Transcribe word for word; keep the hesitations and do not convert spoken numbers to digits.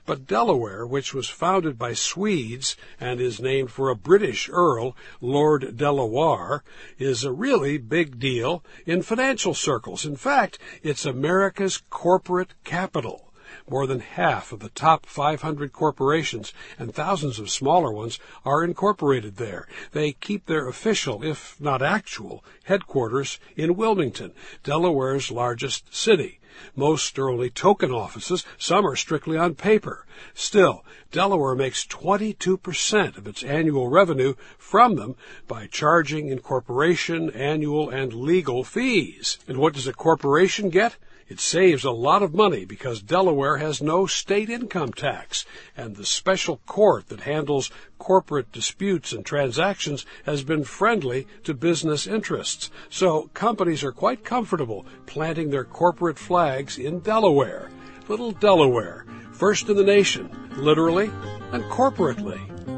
But Delaware, which was founded by Swedes and is named for a British earl, Lord Delaware, is a really big deal in financial circles. In fact, it's America's corporate capital. More than half of the top five hundred corporations and thousands of smaller ones are incorporated there. They keep their official, if not actual, headquarters in Wilmington, Delaware's largest city. Most are only token offices, some are strictly on paper. Still, Delaware makes twenty-two percent of its annual revenue from them by charging incorporation, annual, and legal fees. And what does a corporation get? It saves a lot of money because Delaware has no state income tax, and the special court that handles corporate disputes and transactions has been friendly to business interests. So companies are quite comfortable planting their corporate flags in Delaware. Little Delaware, first in the nation, literally and corporately.